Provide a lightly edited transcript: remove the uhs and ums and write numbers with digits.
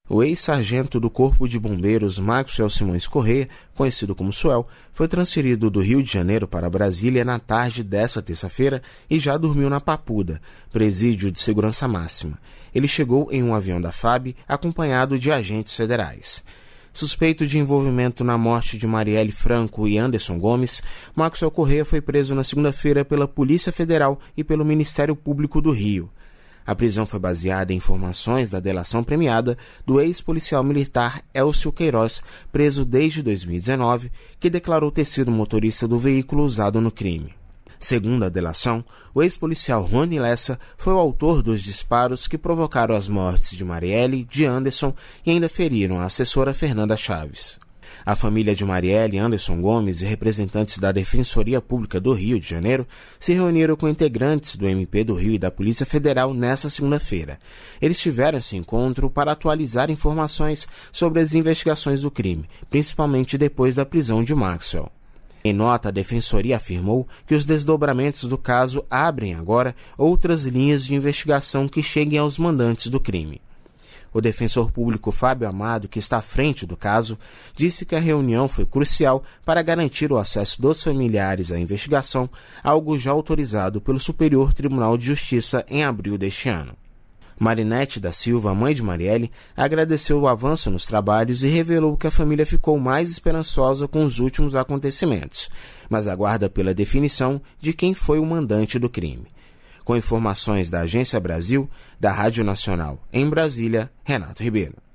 O ex-sargento do Corpo de Bombeiros Maxwell Simões Corrêa, conhecido como Suel, foi transferido do Rio de Janeiro para Brasília na tarde desta terça-feira e já dormiu na Papuda, presídio de segurança máxima. Ele chegou em um avião da FAB acompanhado de agentes federais. Suspeito de envolvimento na morte de Marielle Franco e Anderson Gomes, Maxwell Corrêa foi preso na segunda-feira pela Polícia Federal e pelo Ministério Público do Rio. A prisão foi baseada em informações da delação premiada do ex-policial militar Elcio Queiroz, preso desde 2019, que declarou ter sido motorista do veículo usado no crime. Segundo a delação, o ex-policial Rony Lessa foi o autor dos disparos que provocaram as mortes de Marielle, de Anderson e ainda feriram a assessora Fernanda Chaves. A família de Marielle e Anderson Gomes e representantes da Defensoria Pública do Rio de Janeiro se reuniram com integrantes do MP do Rio e da Polícia Federal nesta segunda-feira. Eles tiveram esse encontro para atualizar informações sobre as investigações do crime, principalmente depois da prisão de Maxwell. Em nota, a Defensoria afirmou que os desdobramentos do caso abrem agora outras linhas de investigação que cheguem aos mandantes do crime. O defensor público Fábio Amado, que está à frente do caso, disse que a reunião foi crucial para garantir o acesso dos familiares à investigação, algo já autorizado pelo Superior Tribunal de Justiça em abril deste ano. Marinete da Silva, mãe de Marielle, agradeceu o avanço nos trabalhos e revelou que a família ficou mais esperançosa com os últimos acontecimentos, mas aguarda pela definição de quem foi o mandante do crime. Com informações da Agência Brasil, da Rádio Nacional em Brasília, Renato Ribeiro.